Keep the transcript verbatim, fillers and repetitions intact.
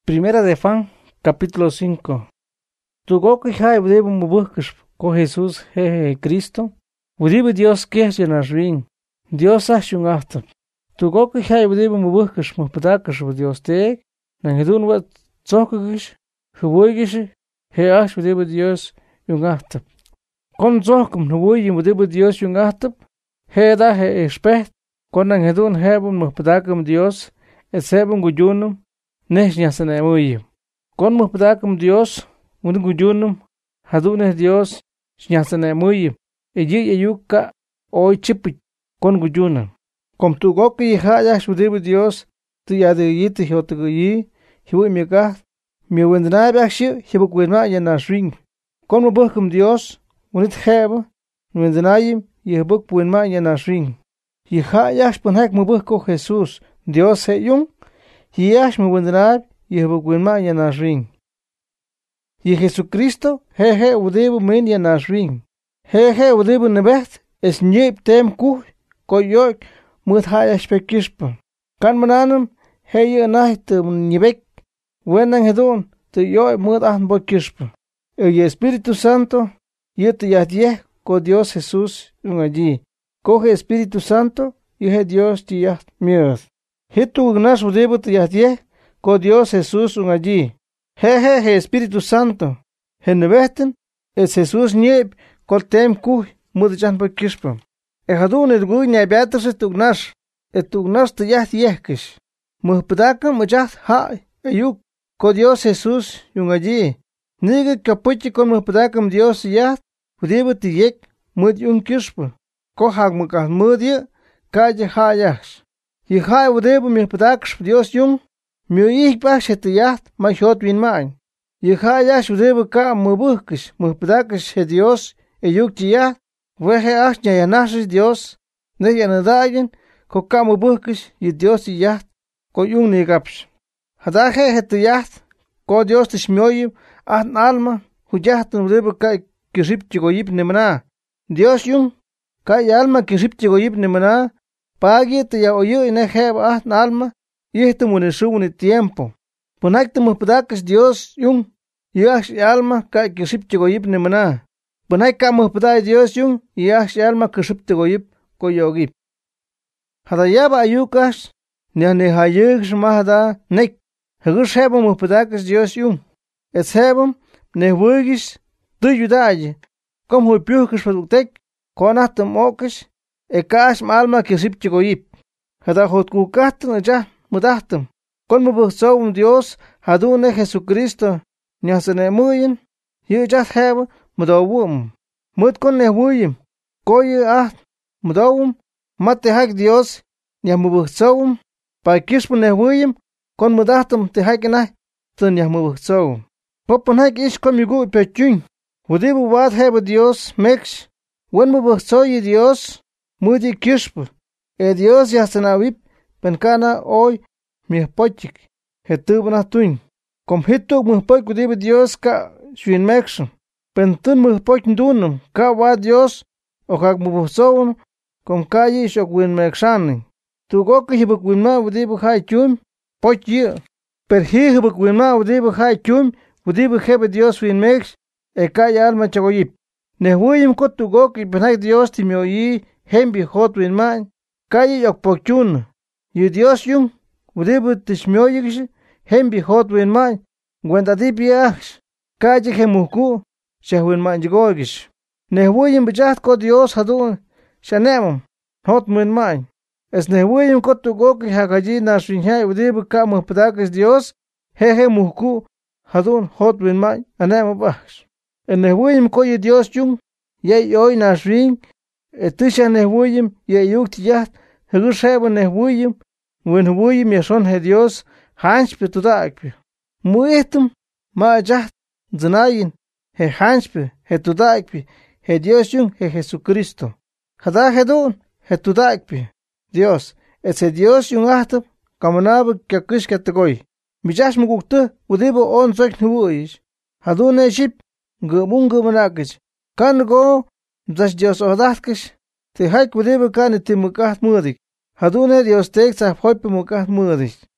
Primera de Juan, capítulo cinco. Tu goki hai udebo mubuhkish ko Jesús jeje Cristo. Udebo Dios kehje nashrin. Dios ashun after. Tu goki hai udebo mubuhkish muhpadakish u Dios teeg. Nang hedun wat zokish. Huwoigish. He ash udebo Dios yung after. Kon zokum huwoyim udebo Dios yung after. He da he expect. Kon nang hedun hebun muhpadakim Dios. Et sebun gujunum. Nesh nyasana emoyim. Kon muhpadakim Dios. Un gujunum. Haduneh Dios. Nyasana emoyim. Eji eyuka oy chipit. Kon gujunum. Kom tu goki haya shudebo Dios. Tu yade yiti hiotugu yi. Hiwi mika. Mi wendna bakshi. Hibu kwena yana shring. Kon mubuhkim Dios. Unit heba. Wendnayim. Yihbuk pwenma yana shring. Yihaya shpunhak mubuhko Jesús. Dios he yung. Hiyash me wendnab. Yihbuk pwenma yana shring. Y Jesucristo, jeje udebu men ya nashring. Jeje udebu nebet, es nyep tem kuh, koyok, mut haya spekispa. Kan mananum, heye nahi te nyebek, wenang hedon, te yoy mut ahn bokispa. El Espíritu Santo, ye te yahdie, ko Dios Jesús un allí. Coge Espíritu Santo, y he Dios te yahd mierd. Hitu ugnas udebu te yahdie, ko Dios Jesús un allí. Jeje he Espíritu Santo. He nebeten, es Jesús nieb, kol tem kuh, mudjan pa kishpa. E hadun et gui nebeatas et ugnas, et ugnas te yaht yehkish. Muhpedakam mujat hai, ayuk, ko Dios Jesús yung allí. Nige kapuchi kon muhpedakam Dios yaht, udebe te yek, mud yung kishpa. Ko hag mukah mudye, kaje hayash. Yihai udebe muhpedaksh Dios yung, Miu ich bash het yacht, ma hot win main. Je ga ja shudebe ka mubuhkish, muhpadakish he Dios, e yuk yacht, wehe ash ya nasis Dios, ne yanadagen, ko ka mubuhkish, ye Dios yacht, ko yung negaps. Hadaje het yacht, ko Dios te shmioyim, ahn alma, hu yacht udebe ka kirip chigoyip nemana. Dios yung, ka alma kirip chigoyip nemana, pagi te ya oyo ine heb ahn alma, y este muneshu un tiempo. Ponacte muhpadakas Dios yung. Yash alma ka kisip chigoyip nemana. Ponac ka muhpaday Dios yung. Yash alma kisip chigoyip koyogip. Hadayaba ayukas. Nyane hayuks mahada nek. Hagus hebam muhpadakas Dios yung. Et hebam nehwugis tu yudaye. Kom hu piukas padutek. Konatum okis. E kash alma kisip chigoyip. Hadahot kukatan ja. Mudahtum. Kon mubuhsawum Dios, hadune Jesucristo, nyasane muyin, yujat heba, mudawum. Mud kon nehwuyim, koye ah, mudawum, mate hak Dios, nyah mubuhsawum, pa kishpu nehwuyim, kon mudahtum te hakinah, tun nyah mubuhsawum. Popon hak ish kon yugu pechun, wudibu wad heba Dios, meksh, wen mubuhsawi Dios, mudi kishpu, e Dios yasanawip, Pencana hoy mi pochik, hetubna tuin. Com hitu muhpoch kudibe Dios ka shuin mekshon. Pentun muhpoch dunum, ka wa Dios, o hag mubuhsowum, com kayi shok win mekshanin. Tu goki hibuk winma wudibu hai chum, poch ye. Per hi hibuk winma wudibu hai chum, wudibu hebe Dios win meksh, e kaya alma chagoyip. Nehwuyim kot tu goki penhak Dios timioyi, hembi hot winma, kayi yok pochun. Y Dios yung, udibu tishmioyigish, hembi hot win mai, gwendadipiach, kaji hemuku, shahwin manjigogish. Nehwuyim bijat ko Dios hadun, shanemum, hot win mai. Es nehwuyim ko tu goki hakaji nasrinhai, udibu ka muhpadakis Dios, hehe muku, hadun hot win mai, anemubach. En nehwuyim ko y Dios yung, ye yoy nasrin, etisha nehwuyim, ye yuktiyat, hegusheba nehwuyim, Wen huwuyim yashon he Dios, hanshpe tudakpe. Muetum, ma jaht, zanayin, he hanshpe, he tudakpe, he Dios yung, he Jesucristo. Hada hedon, he tudakpe. Dios, et se Dios yung ahtab, kamanaba kakish katagoy. Mijash mugukta, udibo on zoik huwuyish. Hadun e ship, gumungu manakish. Kan go, mzash Dios odahkish, te haik udibo kan itimukaht mudik. Hadune Dios tek sa hoipe mukat mudik.